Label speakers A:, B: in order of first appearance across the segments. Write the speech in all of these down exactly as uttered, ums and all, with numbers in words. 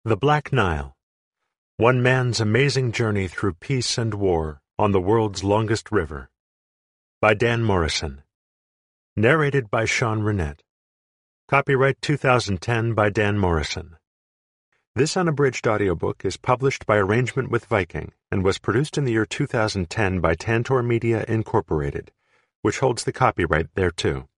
A: The Black Nile. One man's amazing journey through peace and war on the world's longest river. By Dan Morrison. Narrated by Sean Rennett. Copyright two thousand ten by Dan Morrison. This unabridged audiobook is published by arrangement with Viking and was produced in the year two thousand ten by Tantor Media, Incorporated, which holds the copyright thereto.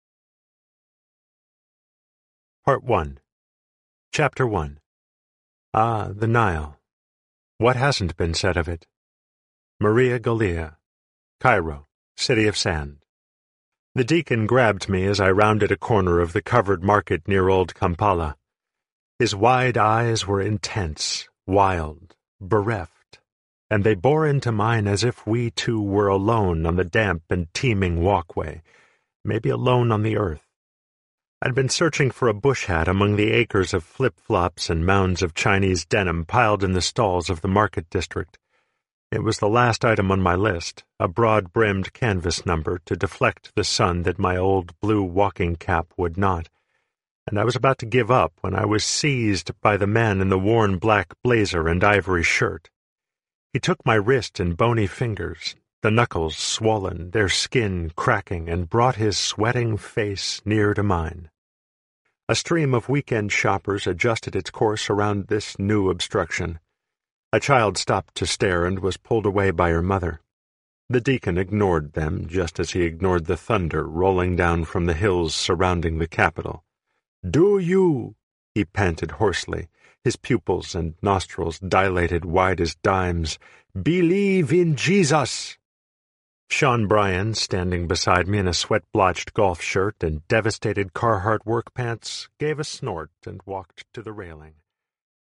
A: Part one. Chapter one. Ah, the Nile. What hasn't been said of it? Maria Galea, Cairo, City of Sand. The deacon grabbed me as I rounded a corner of the covered market near Old Kampala. His wide eyes were intense, wild, bereft, and they bore into mine as if we two were alone on the damp and teeming walkway, maybe alone on the earth. I'd been searching for a bush hat among the acres of flip-flops and mounds of Chinese denim piled in the stalls of the market district. It was the last item on my list, a broad-brimmed canvas number to deflect the sun that my old blue walking cap would not, and I was about to give up when I was seized by the man in the worn black blazer and ivory shirt. He took my wrist in bony fingers, the knuckles swollen, their skin cracking, and brought his sweating face near to mine. A stream of weekend shoppers adjusted its course around this new obstruction. A child stopped to stare and was pulled away by her mother. The deacon ignored them just as he ignored the thunder rolling down from the hills surrounding the capital. "Do you," he panted hoarsely, his pupils and nostrils dilated wide as dimes, "believe in Jesus?" Sean Bryan, standing beside me in a sweat-blotched golf shirt and devastated Carhartt work pants, gave a snort and walked to the railing.